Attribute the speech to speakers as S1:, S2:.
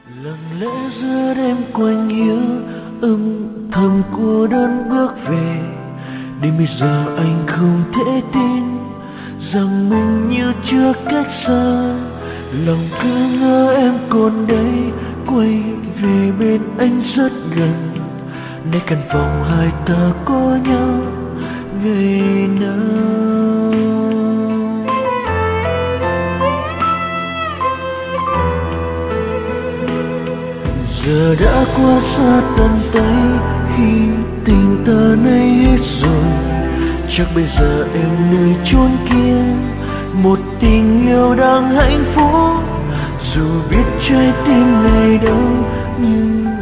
S1: Lặng lẽ giữa đêm quanh hiu âm thầm cô đơn bước về. Đến bây giờ anh không thể tin rằng mình như chưa cách xa. Lòng cứ ngỡ em còn đây, quay về bên anh rất gần. Nơi căn phòng hai ta có nhau ngày nào. Giờ đã qua xa tận tay, khi tình ta nay hết rồi. Chắc bây giờ em nơi chốn kia, một tình yêu đang hạnh phúc. Dù biết trái tim này đâu, nhưng